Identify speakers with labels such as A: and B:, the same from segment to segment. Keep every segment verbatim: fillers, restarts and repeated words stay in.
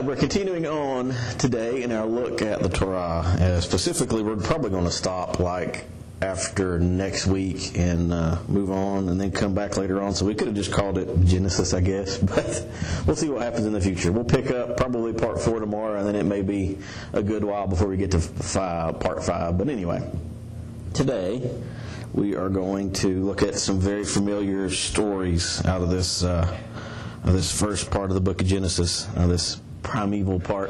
A: We're continuing on today in our look at the Torah. Uh, specifically, we're probably going to stop like after next week and uh, move on and then come back later on. So we could have just called it Genesis, I guess. But we'll see what happens in the future. We'll pick up probably part four tomorrow, and then it may be a good while before we get to five, part five. But anyway, today we are going to look at some very familiar stories out of this, uh, of this first part of the book of Genesis, uh, this primeval part.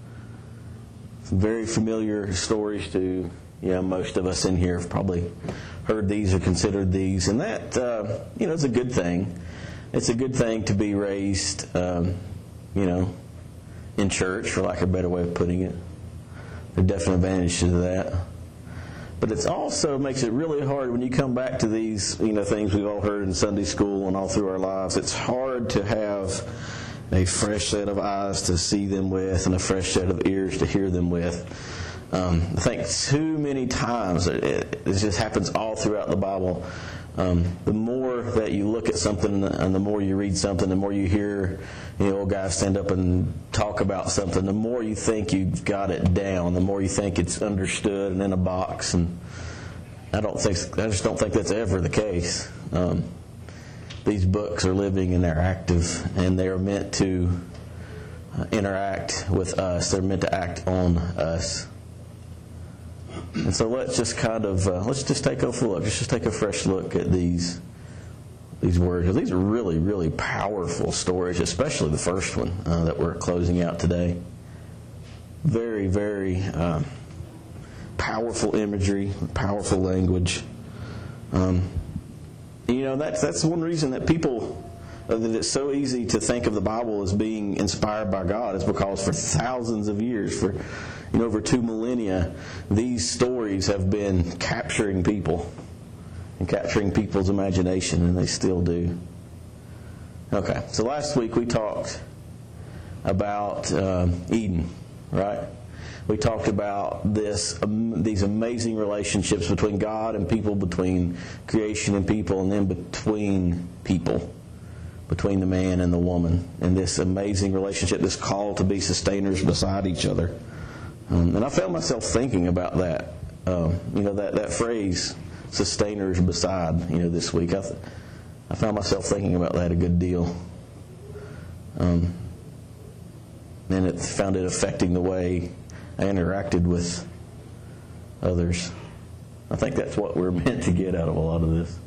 A: Some very familiar stories to you know, most of us in here have probably heard these or considered these, and that uh, you know, it's a good thing. It's a good thing to be raised, um, you know, in church, for lack of a better way of putting it. There are definite advantages to that. But it also makes it really hard when you come back to these, you know, things we've all heard in Sunday school and all through our lives. It's hard to have a fresh set of eyes to see them with and a fresh set of ears to hear them with. Um, I think too many times, it, it just happens all throughout the Bible. Um, the more that you look at something and the more you read something, the more you hear you know, old guys stand up and talk about something, the more you think you've got it down, the more you think it's understood and in a box. And I don't think I just don't think that's ever the case. Um, these books are living and they're active, and they are meant to uh, interact with us. They're meant to act on us. And so let's just kind of uh, let's just take a look. Let's just take a fresh look at these these words. These are really, really powerful stories, especially the first one uh, that we're closing out today. Very, very um, powerful imagery, powerful language. Um, you know, that's that's one reason that people uh, that it's so easy to think of the Bible as being inspired by God is because for thousands of years, for you know, over two millennia, these stories have been capturing people and capturing people's imagination, and they still do. Okay, so last week we talked about um, Eden, right? We talked about this, um, these amazing relationships between God and people, between creation and people, and then between people, between the man and the woman, and this amazing relationship, this call to be sustainers beside each other. Um, and I found myself thinking about that, um, you know, that, that phrase, sustainers beside, you know, this week. I, th- I found myself thinking about that a good deal. Um, and it found it affecting the way I interacted with others. I think that's what we're meant to get out of a lot of this.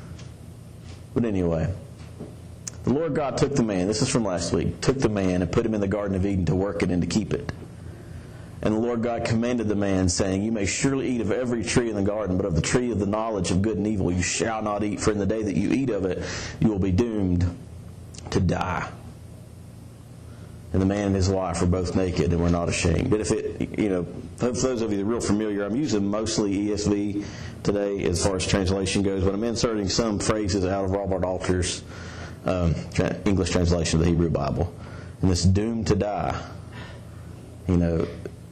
A: But anyway, the Lord God took the man, this is from last week, took the man and put him in the Garden of Eden to work it and to keep it. And the Lord God commanded the man, saying, "You may surely eat of every tree in the garden, but of the tree of the knowledge of good and evil you shall not eat, for in the day that you eat of it, you will be doomed to die." And the man and his wife were both naked and were not ashamed. But if it, you know, for those of you that are real familiar, I'm using mostly E S V today as far as translation goes, but I'm inserting some phrases out of Robert Alter's um, English translation of the Hebrew Bible. And this doomed to die, you know,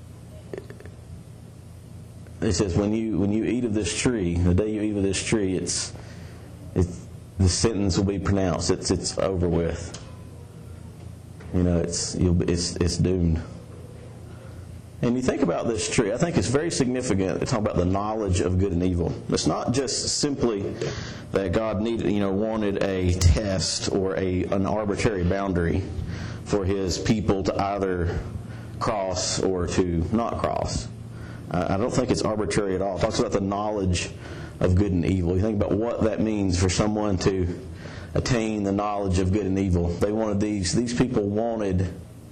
A: it says when you when you eat of this tree, the day you eat of this tree, it's, it's the sentence will be pronounced. It's it's over with. You know, it's you'll it's it's doomed. And you think about this tree, I think it's very significant. It's talking about the knowledge of good and evil. It's not just simply that God needed, you know, wanted a test or a an arbitrary boundary for His people to either cross or to not cross. I don't think it's arbitrary at all. It talks about the knowledge of good and evil. You think about what that means for someone to attain the knowledge of good and evil. They wanted these, these people wanted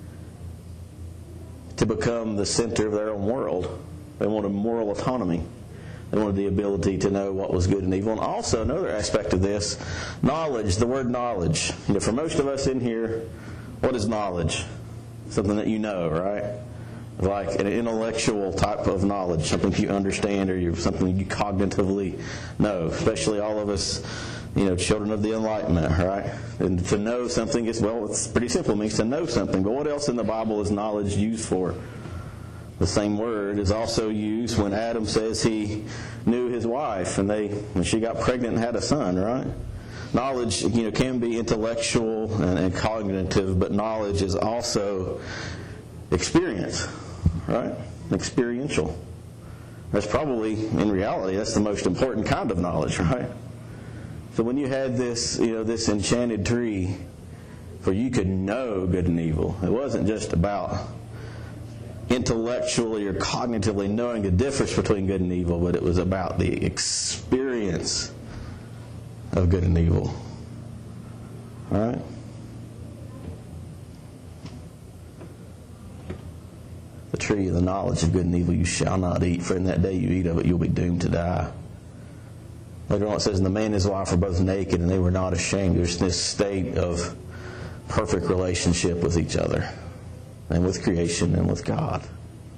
A: to become the center of their own world. They wanted moral autonomy. They wanted the ability to know what was good and evil. And also, another aspect of this, knowledge, the word knowledge. You know, for most of us in here, what is knowledge? Something that you know, right? Like an intellectual type of knowledge, something you understand or you, something you cognitively know. Especially all of us, you know, children of the Enlightenment, right? And to know something is, well, it's pretty simple. It means to know something. But what else in the Bible is knowledge used for? The same word is also used when Adam says he knew his wife and they when she got pregnant and had a son, right? Knowledge, you know, can be intellectual and, and cognitive, but knowledge is also experience, right? Experiential. That's probably, in reality, that's the most important kind of knowledge, right? So when you had this, you know, this enchanted tree where you could know good and evil, it wasn't just about intellectually or cognitively knowing the difference between good and evil, but it was about the experience of good and evil. All right? The tree of the knowledge of good and evil you shall not eat, for in that day you eat of it, you'll be doomed to die. Later on it says, and the man and his wife were both naked, and they were not ashamed. There's this state of perfect relationship with each other, and with creation, and with God.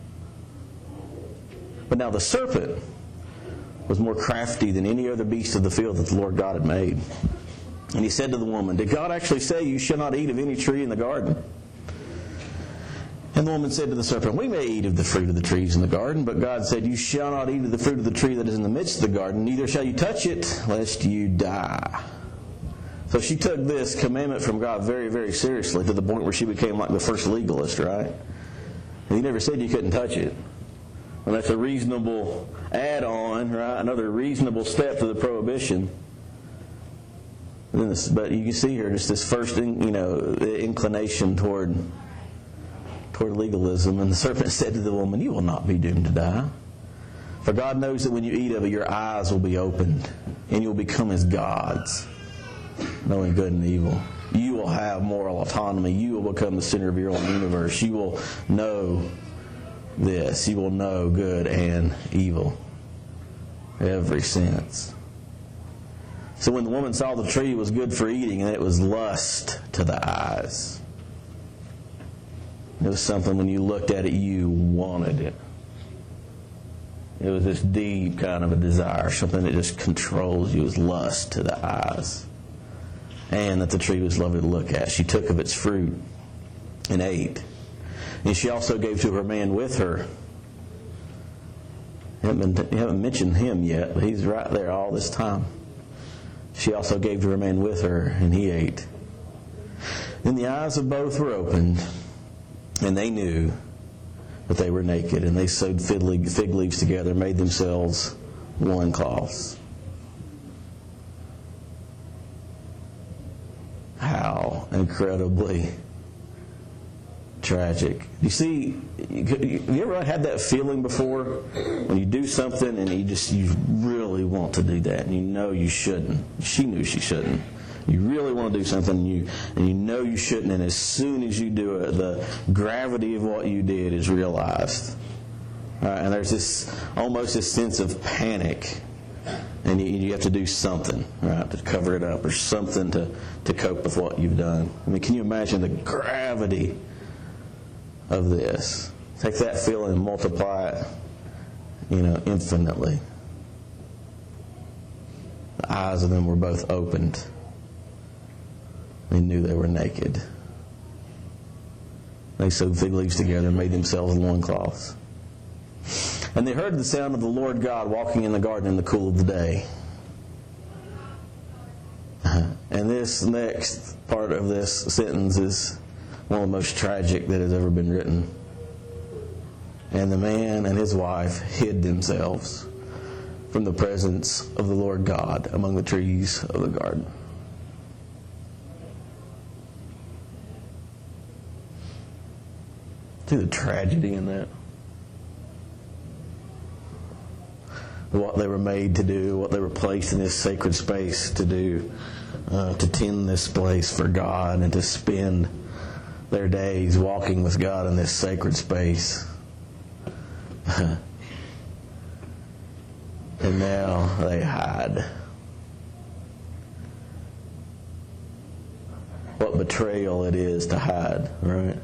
A: But now the serpent was more crafty than any other beast of the field that the Lord God had made. And he said to the woman, did God actually say you shall not eat of any tree in the garden? And the woman said to the serpent, we may eat of the fruit of the trees in the garden, but God said, you shall not eat of the fruit of the tree that is in the midst of the garden, neither shall you touch it, lest you die. So she took this commandment from God very, very seriously, to the point where she became like the first legalist, right? And he never said you couldn't touch it. And that's a reasonable add-on, right? Another reasonable step to the prohibition. This, but you can see here just this first, you know, inclination toward toward legalism. And the serpent said to the woman, you will not be doomed to die. For God knows that when you eat of it, your eyes will be opened, and you will become as gods, knowing good and evil. You will have moral autonomy. You will become the center of your own universe. You will know this. You will know good and evil. Every sense. So when the woman saw the tree was good for eating, and it was lust to the eyes. It was something when you looked at it, you wanted it. It was this deep kind of a desire, something that just controls you. It was lust to the eyes. And that the tree was lovely to look at. She took of its fruit and ate. And she also gave to her man with her. You haven't, been, you haven't mentioned him yet, but he's right there all this time. She also gave to her man with her, and he ate. Then the eyes of both were opened, and they knew that they were naked, and they sewed fig leaves together and made themselves loincloths. How incredibly tragic. You see, you ever had that feeling before when you do something and you just you really want to do that and you know you shouldn't? She knew she shouldn't. You really want to do something and you and you know you shouldn't, and as soon as you do it, the gravity of what you did is realized. Right? And there's this almost this sense of panic. And you, you have to do something, right, to cover it up, or something to, to cope with what you've done. I mean, can you imagine the gravity of this? Take that feeling and multiply it, you know, infinitely. The eyes of them were both opened. They knew they were naked. They sewed fig leaves together and made themselves loincloths. And they heard the sound of the Lord God walking in the garden in the cool of the day. And this next part of this sentence is one of the most tragic that has ever been written. And the man and his wife hid themselves from the presence of the Lord God among the trees of the garden. See the tragedy in that? What they were made to do, what they were placed in this sacred space to do, uh, to tend this place for God and to spend their days walking with God in this sacred space. And now they hide. What betrayal it is to hide, right?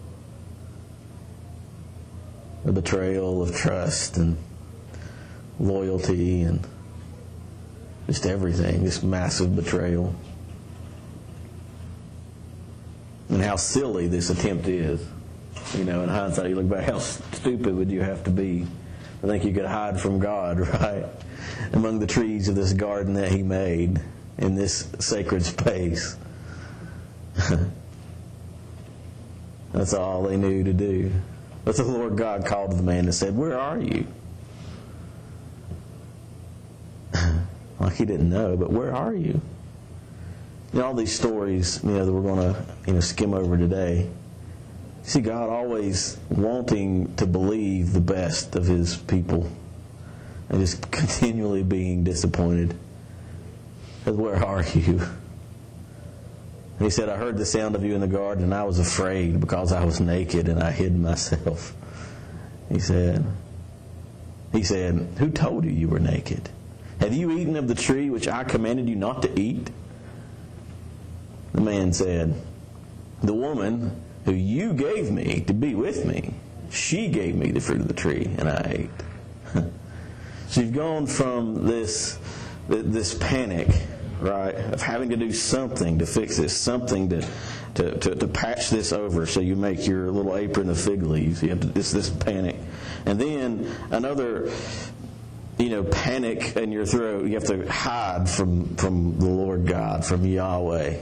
A: The betrayal of trust and loyalty and just everything, this massive betrayal. And how silly this attempt is. You know, in hindsight, you look back, how stupid would you have to be to think you could hide from God, right? Among the trees of this garden that He made in this sacred space. That's all they knew to do. But the Lord God called to the man and said, "Where are you?" Like he didn't know, but where are you? You know, all these stories, you know, that we're going to, you know, skim over today. See, God always wanting to believe the best of His people, and just continually being disappointed. Because where are you? And He said, "I heard the sound of you in the garden, and I was afraid because I was naked and I hid myself." He said, He said, "Who told you you were naked? Have you eaten of the tree which I commanded you not to eat?" The man said, "The woman who you gave me to be with me, she gave me the fruit of the tree, and I ate." So you've gone from this this panic, right, of having to do something to fix this, something to to, to, to patch this over so you make your little apron of fig leaves. You have to, this this panic. And then another, you know, panic in your throat. You have to hide from, from the Lord God, from Yahweh.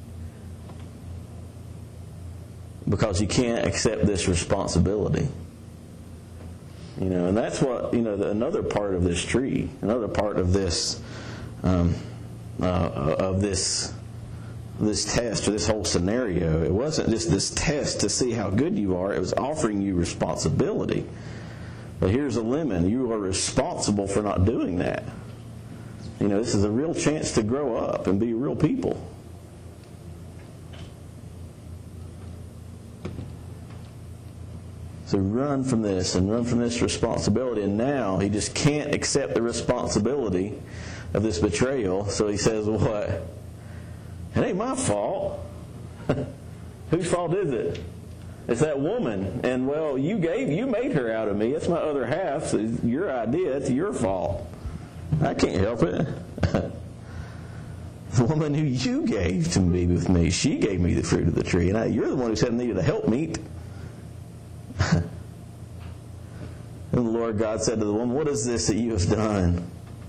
A: Because you can't accept this responsibility. You know, and that's what, you know, the, another part of this tree, another part of this, um, uh, of this, this test or this whole scenario. It wasn't just this test to see how good you are. It was offering you responsibility. But here's a lemon. You are responsible for not doing that. You know, this is a real chance to grow up and be real people. So run from this and run from this responsibility. And now he just can't accept the responsibility of this betrayal. So he says, "What? It ain't my fault." Whose fault is it? It's that woman. And, well, you gave, you made her out of me. That's my other half. So it's your idea. It's your fault. I can't help it. The woman who you gave to be with me, she gave me the fruit of the tree. And I, you're the one who said I needed a helpmeet. And the Lord God said to the woman, "What is this that you have done?"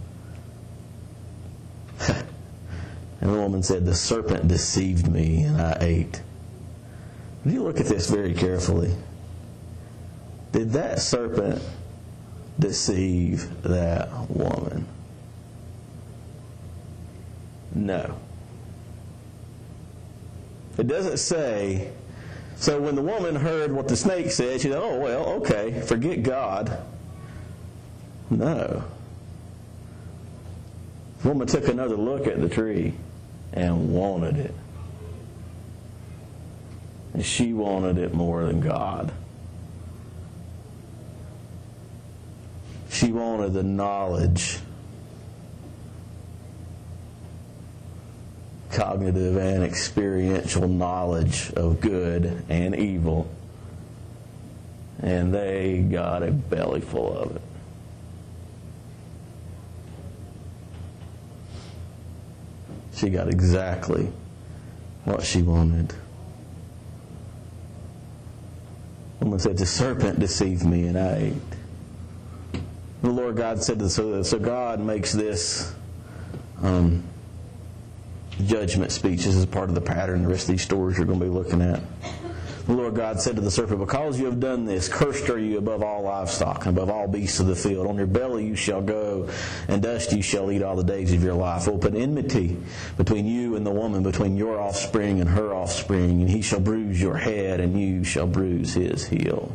A: And the woman said, "The serpent deceived me and I ate." If you look at this very carefully, did that serpent deceive that woman? No. It doesn't say. So when the woman heard what the snake said, she said, "Oh, well, okay, forget God." No. The woman took another look at the tree and wanted it. And she wanted it more than God. She wanted the knowledge, cognitive and experiential knowledge of good and evil. And they got a belly full of it. She got exactly what she wanted. The woman said, "The serpent deceived me and I ate." The Lord God said, to, so, so God makes this um, judgment speech. This is part of the pattern the rest of these stories you're going to be looking at. The Lord God said to the serpent, "Because you have done this, cursed are you above all livestock and above all beasts of the field. On your belly you shall go, and dust you shall eat all the days of your life. I will put enmity between you and the woman, between your offspring and her offspring, and he shall bruise your head, and you shall bruise his heel."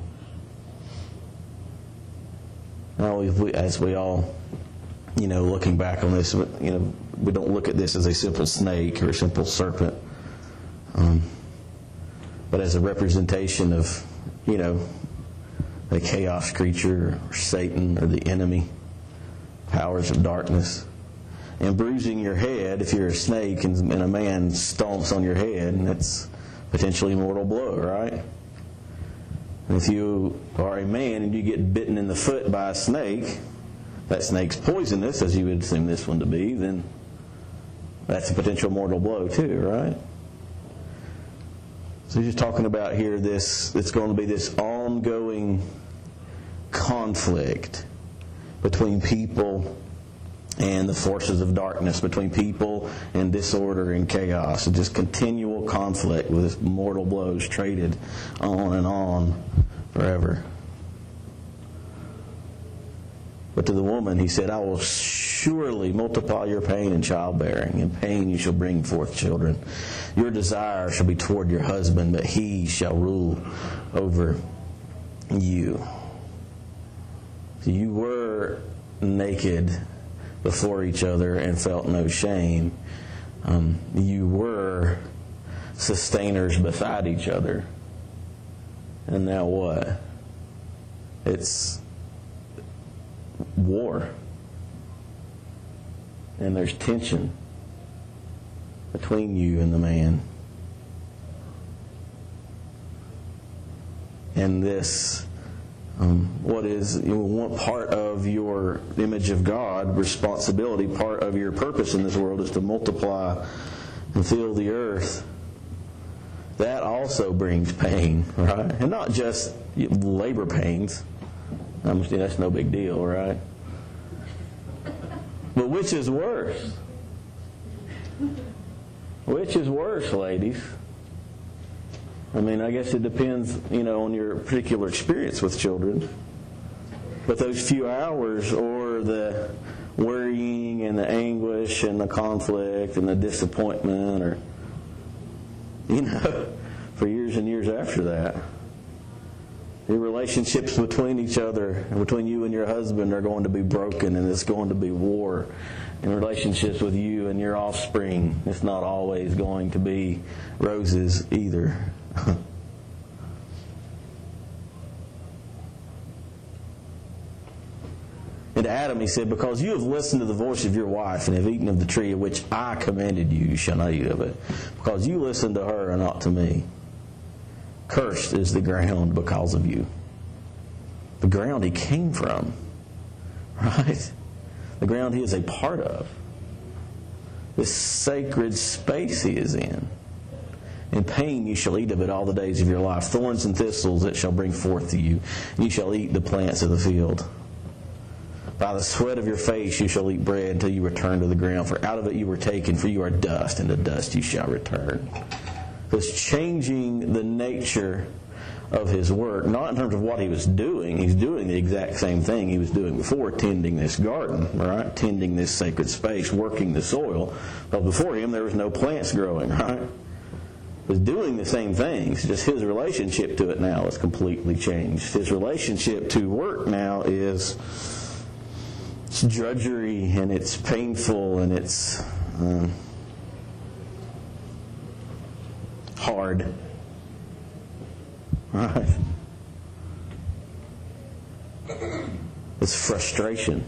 A: Now, we, as we all, you know, looking back on this, you know, we don't look at this as a simple snake or a simple serpent. Um, but as a representation of, you know, a chaos creature or Satan or the enemy, powers of darkness. And bruising your head, if you're a snake and, and a man stomps on your head, and that's potentially a mortal blow, right? And if you are a man and you get bitten in the foot by a snake, that snake's poisonous, as you would assume this one to be, then that's a potential mortal blow too, right? So he's just talking about here this, it's going to be this ongoing conflict between people and the forces of darkness, between people and disorder and chaos. And just continual conflict with mortal blows traded on and on forever. But to the woman he said, I will surely multiply your pain in childbearing. In pain you shall bring forth children. Your desire shall be toward your husband, but he shall rule over you. So you were naked before each other and felt no shame. Um, you were sustainers beside each other. And now what? It's war. And there's tension between you and the man. And this, um, what is you know, one part of your image of God, responsibility, part of your purpose in this world is to multiply and fill the earth. That also brings pain, right? And not just labor pains. I understand that's no big deal, right? But which is worse? Which is worse, ladies? I mean, I guess it depends, you know, on your particular experience with children. But those few hours, or the worrying and the anguish and the conflict and the disappointment, or, you know, for years and years after that. The relationships between each other, between you and your husband, are going to be broken, and it's going to be war. In relationships with you and your offspring, it's not always going to be roses either. And to Adam he said, because you have listened to the voice of your wife and have eaten of the tree of which I commanded you, you shall not eat of it. Because you listened to her and not to me. Cursed is the ground because of you. The ground he came from. Right? The ground he is a part of. This sacred space he is in. In pain you shall eat of it all the days of your life. Thorns and thistles it shall bring forth to you. And you shall eat the plants of the field. By the sweat of your face you shall eat bread until you return to the ground. For out of it you were taken, for you are dust, and to dust you shall return. Was changing the nature of his work, not in terms of what he was doing. He's doing the exact same thing he was doing before, tending this garden, right? Tending this sacred space, working the soil. But before him, there was no plants growing, right? He was doing the same things, just his relationship to it now is completely changed. His relationship to work now is it's drudgery, and it's painful, and it's um, hard. Right? It's frustration.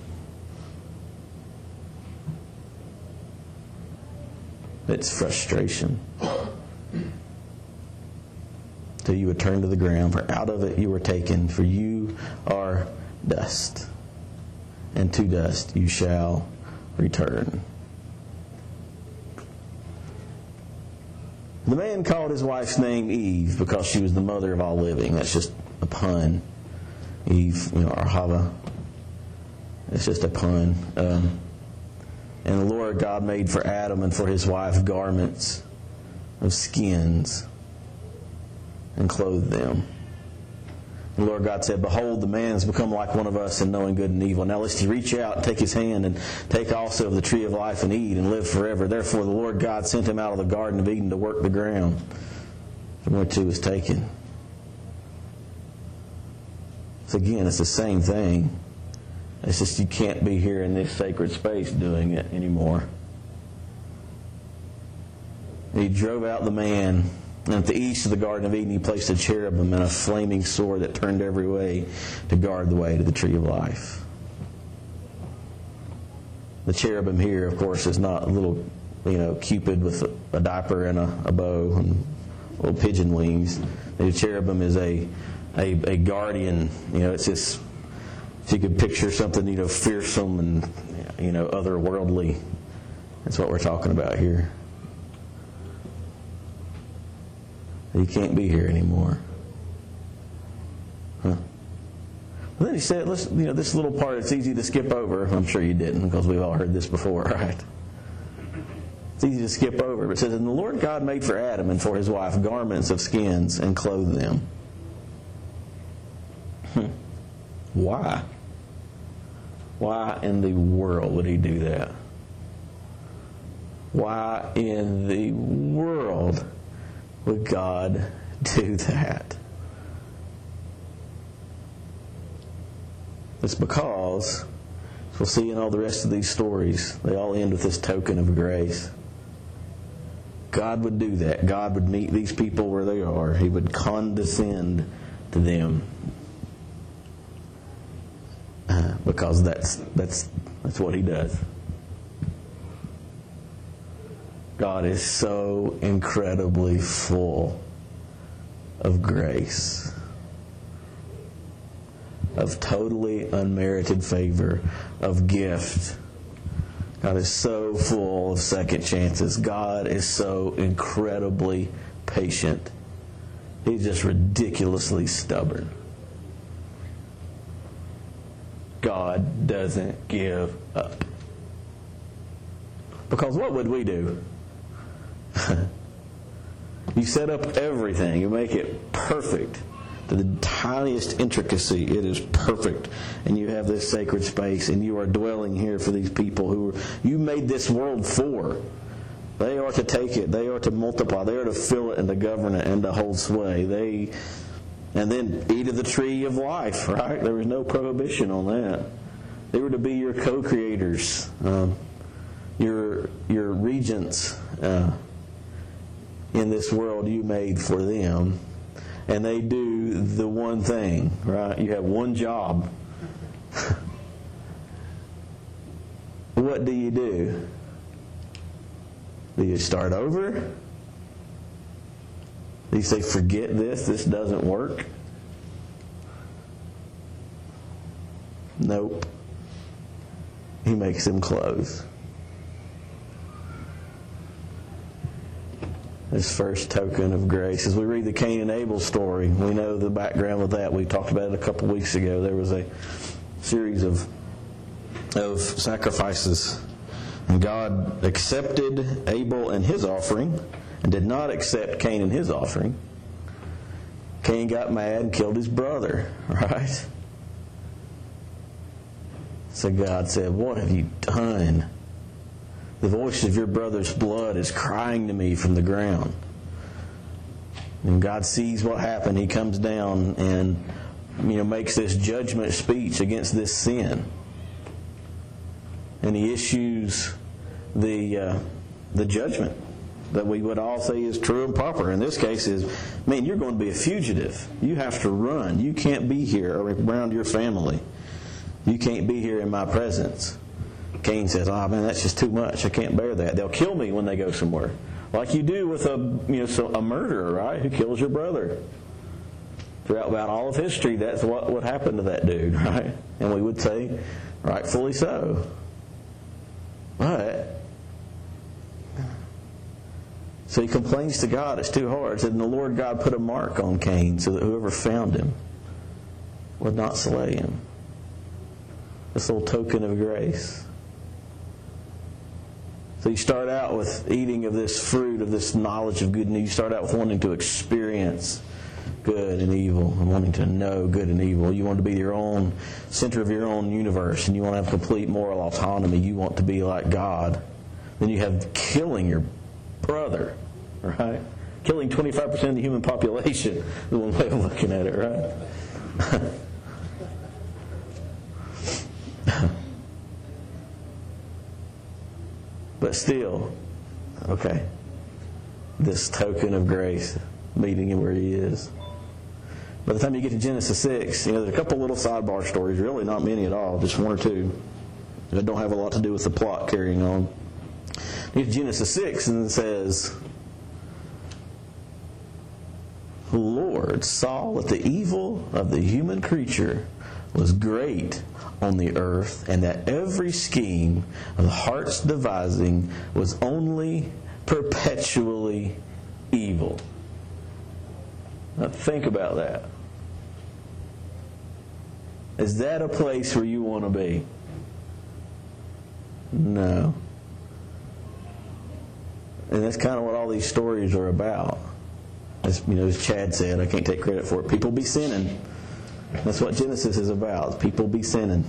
A: It's frustration. Till you return to the ground, for out of it you were taken, for you are dust, and to dust you shall return. The man called his wife's name Eve because she was the mother of all living. That's just a pun. Eve, you know, or Hava. It's just a pun. Um, and the Lord God made for Adam and for his wife garments of skins and clothed them. And the Lord God said, behold, the man has become like one of us in knowing good and evil. Now lest he reach out and take his hand and take also of the tree of life and eat and live forever. Therefore the Lord God sent him out of the Garden of Eden to work the ground from which he was taken. So again, it's the same thing. It's just you can't be here in this sacred space doing it anymore. He drove out the man. And at the east of the Garden of Eden, he placed a cherubim and a flaming sword that turned every way to guard the way to the tree of life. The cherubim here, of course, is not a little, you know, Cupid with a, a diaper and a, a bow and little pigeon wings. The cherubim is a, a a guardian. You know, it's this. If you could picture something, you know, fearsome and, you know, otherworldly. That's what we're talking about here. You can't be here anymore. Huh? And then he said, let's, you know, this little part it's easy to skip over. I'm sure you didn't, because we've all heard this before, right? It's easy to skip over. But it says, and the Lord God made for Adam and for his wife garments of skins and clothed them. Hmm. Why? Why in the world would he do that? Why in the world would God do that? It's because, as we'll see in all the rest of these stories, they all end with this token of grace. God would do that. God would meet these people where they are. He would condescend to them. Uh, because that's that's that's what he does. God is so incredibly full of grace, of totally unmerited favor, of gift. God is so full of second chances. God is so incredibly patient. He's just ridiculously stubborn. God doesn't give up. Because what would we do? You set up everything. You make it perfect. To the tiniest intricacy, it is perfect. And you have this sacred space, and you are dwelling here for these people who you made this world for. They are to take it. They are to multiply. They are to fill it and to govern it and to hold sway. They, and then eat of the tree of life, right? There was no prohibition on that. They were to be your co-creators, um, your your regents uh, in this world you made for them. And they do the one thing, right? You have one job. What do you do? Do you start over? Do you say, forget this, this doesn't work? Nope. He makes them close. This first token of grace. As we read the Cain and Abel story, we know the background of that. We talked about it a couple weeks ago. There was a series of of sacrifices. And God accepted Abel and his offering and did not accept Cain and his offering. Cain got mad and killed his brother, right? So God said, what have you done? The voice of your brother's blood is crying to me from the ground. And God sees what happened. He comes down and, you know, makes this judgment speech against this sin. And he issues the uh, the judgment that we would all say is true and proper. In this case is, man, you're going to be a fugitive. You have to run. You can't be here around your family. You can't be here in my presence. Cain says, oh man, that's just too much. I can't bear that. They'll kill me when they go somewhere. Like you do with a you know so a murderer, right? Who kills your brother. Throughout about all of history, that's what would happen to that dude, right? And we would say, rightfully so. But, so he complains to God, it's too hard. And the Lord God put a mark on Cain so that whoever found him would not slay him. This little token of grace. So you start out with eating of this fruit, of this knowledge of good and evil. You start out with wanting to experience good and evil and wanting to know good and evil. You want to be your own center of your own universe, and you want to have complete moral autonomy. You want to be like God. Then you have killing your brother, right? Killing twenty-five percent of the human population is one way of looking at it, right? But still, okay, this token of grace, meeting him where he is. By the time you get to Genesis six, you know, there's a couple little sidebar stories, really not many at all, just one or two, that don't have a lot to do with the plot carrying on. You get to Genesis six, and it says, the Lord saw that the evil of the human creature was great on the earth, and that every scheme of the heart's devising was only perpetually evil. Now think about that. Is that a place where you want to be? No. And that's kind of what all these stories are about. As, you know, as Chad said, I can't take credit for it. People be sinning. That's what Genesis is about. People be sinning.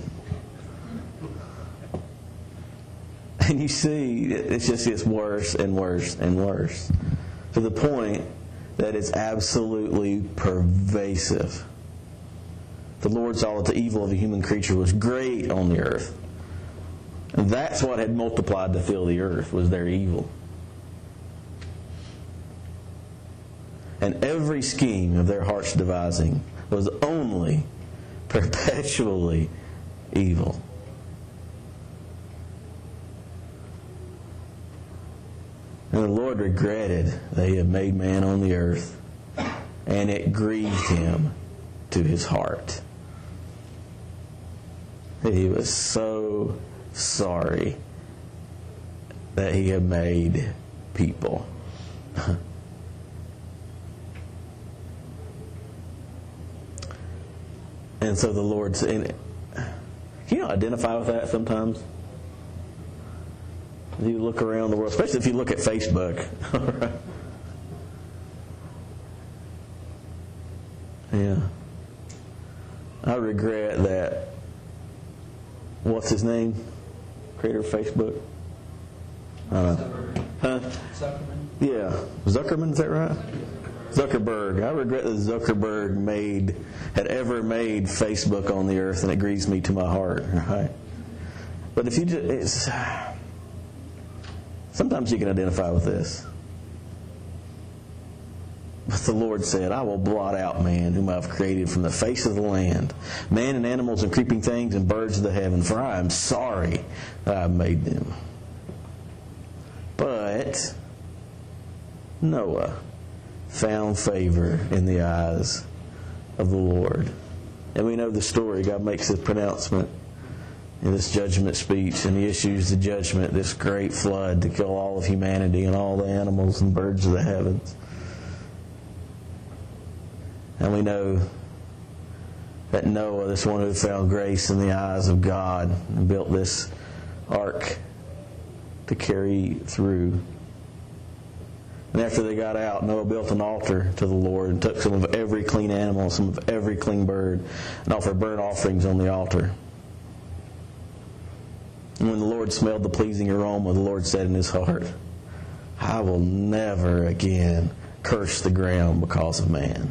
A: And you see, it just gets worse and worse and worse. To the point that it's absolutely pervasive. The Lord saw that the evil of the human creature was great on the earth. And that's what had multiplied to fill the earth, was their evil. And every scheme of their heart's devising was only perpetually evil. And the Lord regretted that He had made man on the earth, and it grieved Him to His heart. He was so sorry that He had made people. And so the Lord said, can you identify with that sometimes? You look around the world, especially if you look at Facebook. Yeah. I regret that. What's his name? Creator of Facebook? I don't know. Huh?
B: Zuckerman.
A: Yeah. Zuckerman, is that right? Zuckerberg. I regret that Zuckerberg made had ever made Facebook on the earth, and it grieves me to my heart. Right? But if you just, it's, sometimes you can identify with this. But the Lord said, I will blot out man whom I have created from the face of the land, man and animals and creeping things and birds of the heaven, for I am sorry that I have made them. But Noah found favor in the eyes of the Lord. And we know the story. God makes this pronouncement in this judgment speech, and He issues the judgment, this great flood to kill all of humanity and all the animals and birds of the heavens. And we know that Noah, this one who found grace in the eyes of God, and built this ark to carry through. And after they got out, Noah built an altar to the Lord and took some of every clean animal, some of every clean bird, and offered burnt offerings on the altar. And when the Lord smelled the pleasing aroma, the Lord said in His heart, I will never again curse the ground because of man.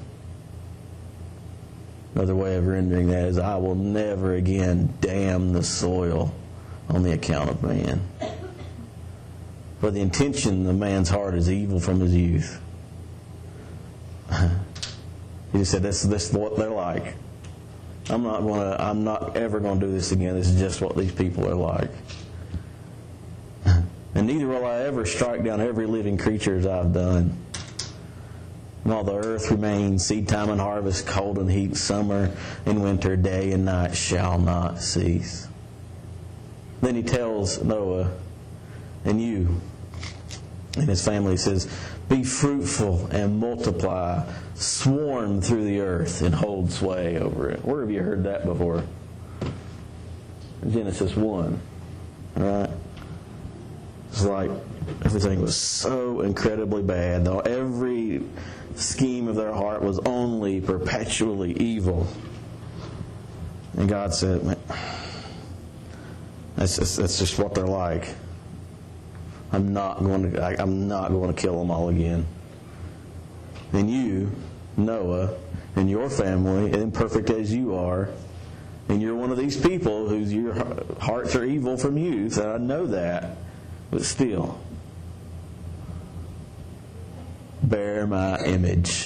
A: Another way of rendering that is, I will never again damn the soil on the account of man. For the intention of man's heart is evil from his youth. He just said, this, this is what they're like. I'm not going to, I'm not ever going to do this again. This is just what these people are like. And neither will I ever strike down every living creature as I've done. While the earth remains, seed time and harvest, cold and heat, summer and winter, day and night shall not cease. Then He tells Noah and you and his family, He says, be fruitful and multiply, swarm through the earth and hold sway over it. Where have you heard that before? Genesis one. All right? It's like everything was so incredibly bad, though every scheme of their heart was only perpetually evil. And God said, man, that's just, that's just what they're like. I'm not going to. I, I'm not going to kill them all again. And you, Noah, and your family, imperfect as you are, and you're one of these people whose your hearts are evil from youth, and I know that, but still, bear my image.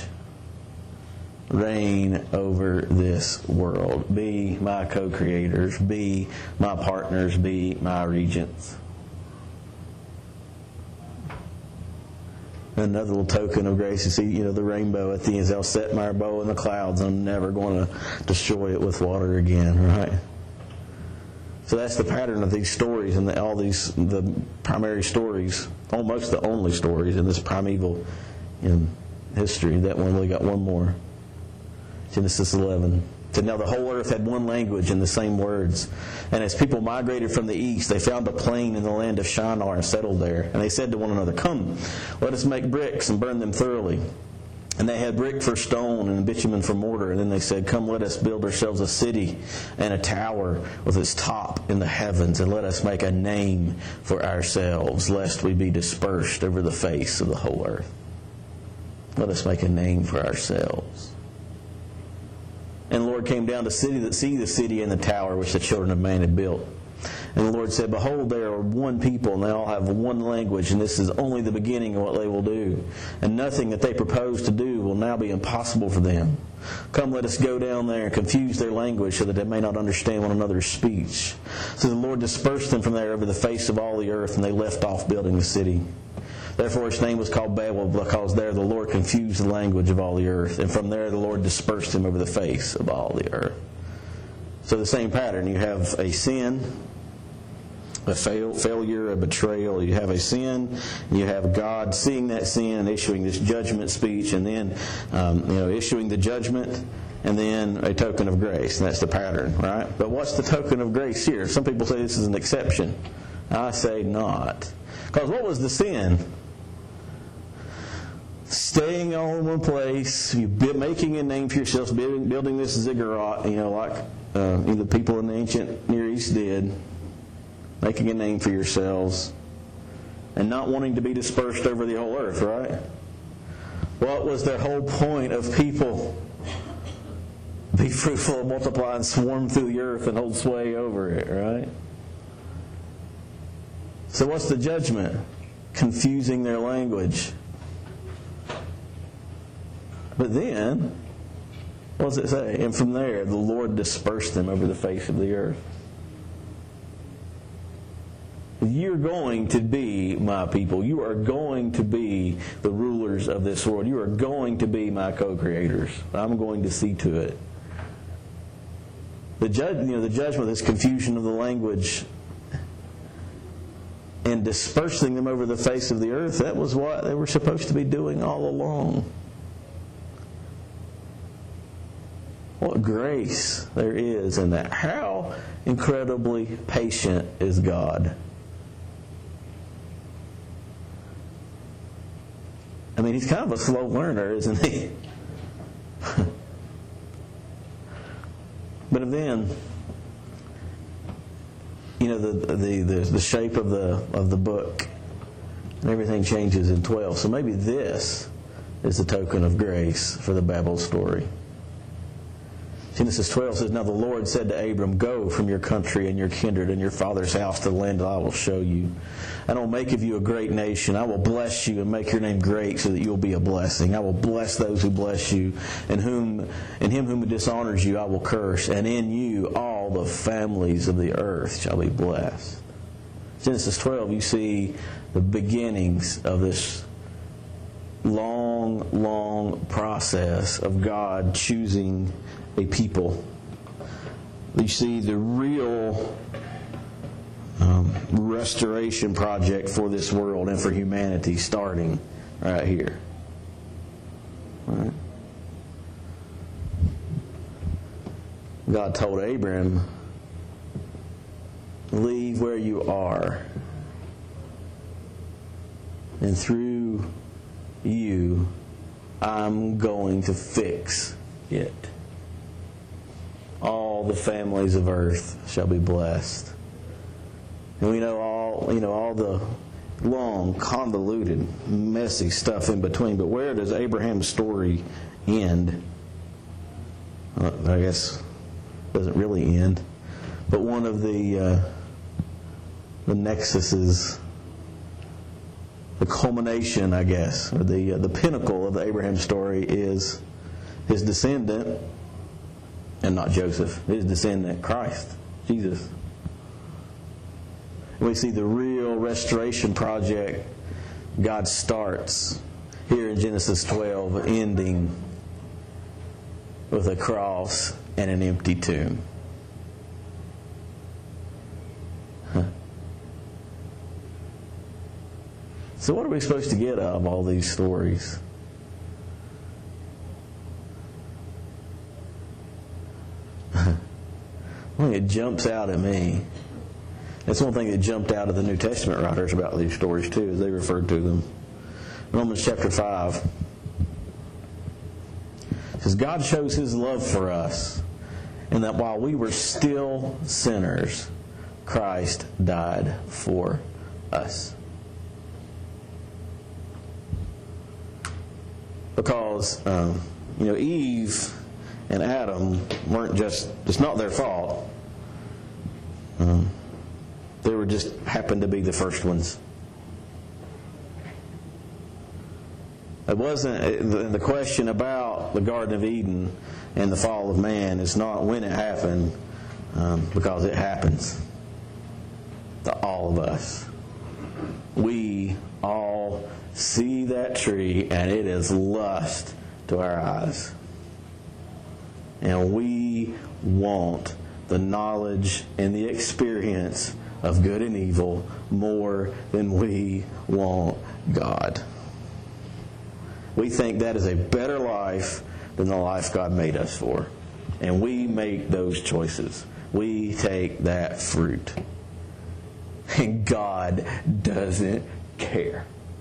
A: Reign over this world. Be my co-creators. Be my partners. Be my regents. Another little token of grace, you see, you know, the rainbow at the end. I'll set my bow in the clouds. I'm never going to destroy it with water again, right? So that's the pattern of these stories, and the, all these the primary stories, almost the only stories in this primeval in history. That one, we got one more. Genesis eleven. So now the whole earth had one language and the same words. And as people migrated from the east, they found a plain in the land of Shinar and settled there. And they said to one another, "Come, let us make bricks and burn them thoroughly." And they had brick for stone and bitumen for mortar. And then they said, "Come, let us build ourselves a city and a tower with its top in the heavens. And let us make a name for ourselves, lest we be dispersed over the face of the whole earth." Let us make a name for ourselves. And the Lord came down to city that see the city and the tower which the children of man had built. And the Lord said, "Behold, they are one people, and they all have one language, and this is only the beginning of what they will do. And nothing that they propose to do will now be impossible for them. Come, let us go down there and confuse their language, so that they may not understand one another's speech." So the Lord dispersed them from there over the face of all the earth, and they left off building the city. Therefore its name was called Babel, because there the Lord confused the language of all the earth. And from there the Lord dispersed them over the face of all the earth. So the same pattern. You have a sin, a fail, failure, a betrayal. You have a sin. You have God seeing that sin and issuing this judgment speech, and then um, you know issuing the judgment, and then a token of grace. And that's the pattern, right? But what's the token of grace here? Some people say this is an exception. I say not. Because what was the sin? Staying all in one place, you making a name for yourselves, building, building this ziggurat, you know, like uh, the people in the ancient Near East did, making a name for yourselves, and not wanting to be dispersed over the whole earth, right? What was their whole point of people? Be fruitful and multiply and swarm through the earth and hold sway over it, right? So what's the judgment? Confusing their language. But then, what does it say? And from there, the Lord dispersed them over the face of the earth. You're going to be my people. You are going to be the rulers of this world. You are going to be my co-creators. I'm going to see to it. The judge, you know, the judgment, this confusion of the language, and dispersing them over the face of the earth, that was what they were supposed to be doing all along. What grace there is in that. How incredibly patient is God. I mean, He's kind of a slow learner, isn't He? But then, you know, the, the the the shape of the of the book, and everything changes in twelve. So maybe this is the token of grace for the Babel story. Genesis twelve says, "Now the Lord said to Abram, Go from your country and your kindred and your father's house to the land that I will show you. And I will make of you a great nation. I will bless you and make your name great, so that you will be a blessing. I will bless those who bless you, and whom and him whom dishonors you I will curse. And in you all the families of the earth shall be blessed." Genesis twelve, you see the beginnings of this long, long process of God choosing a people. You see the real um, restoration project for this world and for humanity starting right here. Right? God told Abram, "Leave where you are, and through you I'm going to fix it. All the families of earth shall be blessed." And we know all, you know, all the long, convoluted, messy stuff in between. But where does Abraham's story end? Uh, I guess it doesn't really end. But one of the uh, the nexuses, the culmination, I guess, or the uh, the pinnacle of the Abraham story is his descendant. And not Joseph, his descendant, Christ, Jesus. We see the real restoration project God starts here in Genesis twelve, ending with a cross and an empty tomb. Huh. So what are we supposed to get out of all these stories? One thing that jumps out at me, that's one thing that jumped out of the New Testament writers about these stories too, as they referred to them. Romans chapter five. It says, God shows His love for us, and that while we were still sinners, Christ died for us. Because, um, you know, Eve and Adam weren't just, it's not their fault. Um, they were just happened to be the first ones. It wasn't, the question about the Garden of Eden and the fall of man is not when it happened, um, because it happens to all of us. We all see that tree and it is lust to our eyes. And we want the knowledge and the experience of good and evil more than we want God. We think that is a better life than the life God made us for. And we make those choices. We take that fruit. And God doesn't care.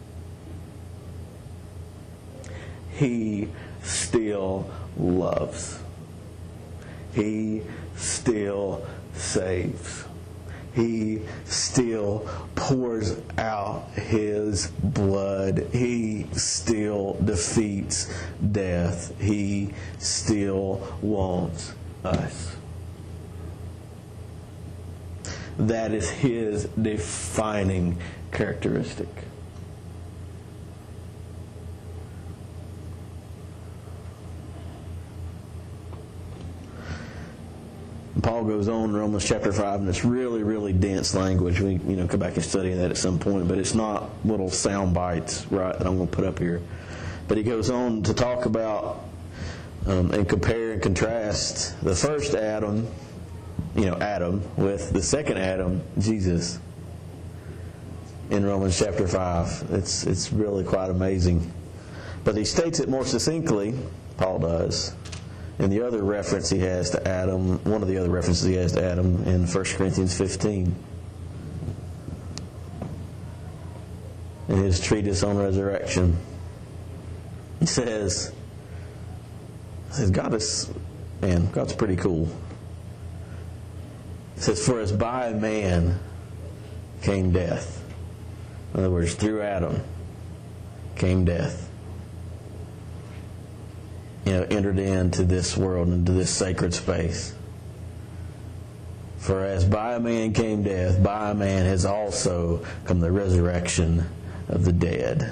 A: He still loves. He still saves. He still pours out His blood. He still defeats death. He still wants us. That is His defining characteristic. Paul goes on in Romans chapter five, and it's really, really dense language. We, you know, come back and study that at some point, but it's not little sound bites, right, that I'm going to put up here. But he goes on to talk about um, and compare and contrast the first Adam, you know, Adam, with the second Adam, Jesus, in Romans chapter five. It's it's really quite amazing. But he states it more succinctly, Paul does, in the other reference he has to Adam, one of the other references he has to Adam in First Corinthians fifteen. In his treatise on resurrection. He says, he says God is, man, God's pretty cool. He says, for as by a man came death. In other words, through Adam came death. You know, entered into this world, into this sacred space. For as by a man came death, by a man has also come the resurrection of the dead.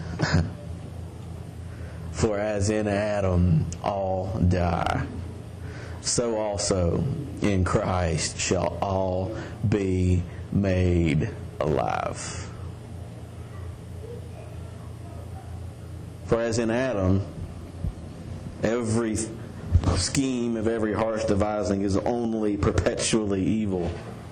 A: For as in Adam all die, so also in Christ shall all be made alive. For as in Adam, every scheme of every heart's devising is only perpetually evil,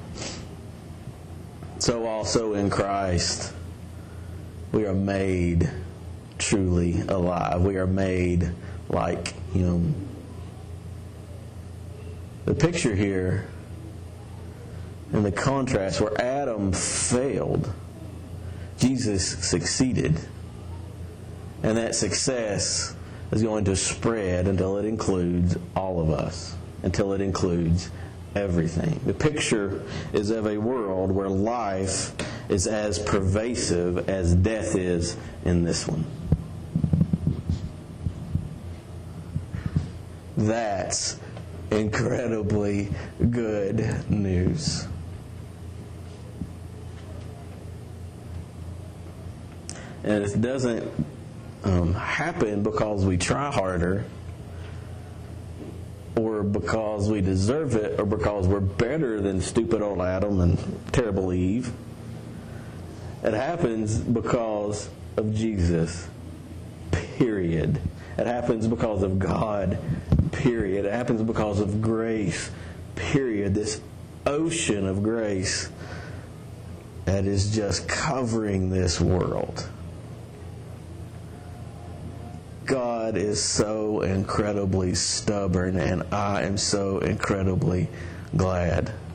A: so also in Christ we are made truly alive. We are made like Him. The picture here and the contrast, where Adam failed, Jesus succeeded. And that success is going to spread until it includes all of us, until it includes everything. The picture is of a world where life is as pervasive as death is in this one. That's incredibly good news. And it doesn't um, happen because we try harder, or because we deserve it, or because we're better than stupid old Adam and terrible Eve. It happens because of Jesus. Period. It happens because of God. Period. It happens because of grace. Period. This ocean of grace that is just covering this world. God is so incredibly stubborn, and I am so incredibly glad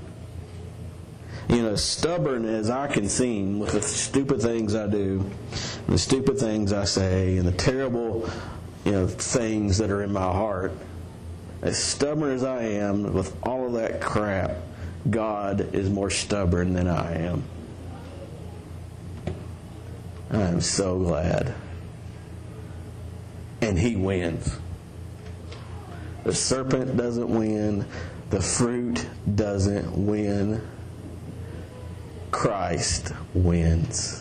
A: You know, stubborn as I can seem with the stupid things I do, and the stupid things I say, and the terrible, you know, things that are in my heart, as stubborn as I am with all of that crap, God is more stubborn than I am. I am so glad. And He wins. The serpent doesn't win. The fruit doesn't win. Christ wins.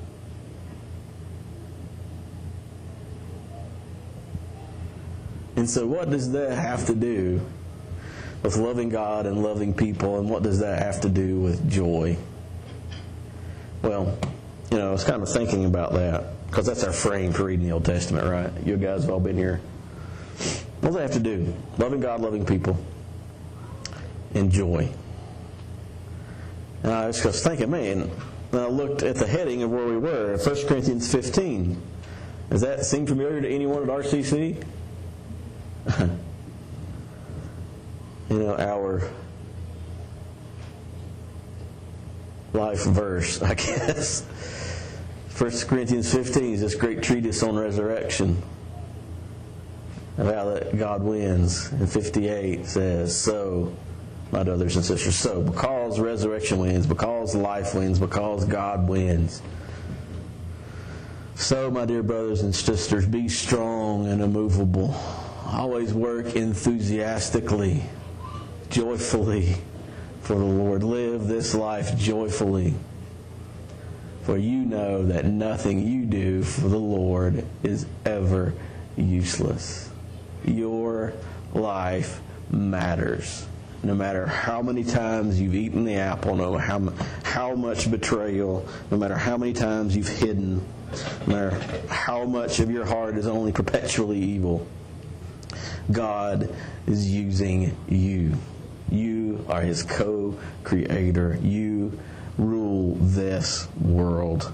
A: And so what does that have to do with loving God and loving people, and what does that have to do with joy? Well, you know, I was kind of thinking about that, because that's our frame for reading the Old Testament, right? You guys have all been here. What does that have to do? Loving God, loving people, and joy. And I was just thinking, man, and I looked at the heading of where we were, First Corinthians fifteen. Does that seem familiar to anyone at R C C? You know, our life verse, I guess. First Corinthians fifteen is this great treatise on resurrection, of how that God wins. And fifty-eight says, so, my brothers and sisters, so, because resurrection wins, because life wins, because God wins. So, my dear brothers and sisters, be strong and immovable. Always work enthusiastically, joyfully for the Lord. Live this life joyfully. For you know that nothing you do for the Lord is ever useless. Your life matters. No matter how many times you've eaten the apple, no matter how, how much betrayal, no matter how many times you've hidden, no matter how much of your heart is only perpetually evil, God is using you. You are His co-creator. You rule this world.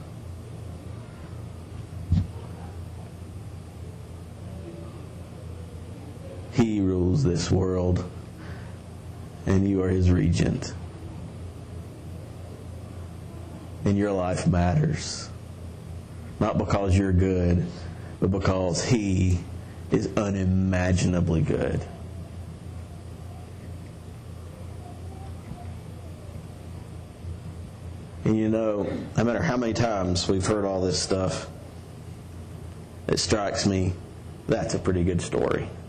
A: He rules this world, and you are His regent. And your life matters. Not because you're good, but because He is unimaginably good. And you know, no matter how many times we've heard all this stuff, it strikes me that's a pretty good story.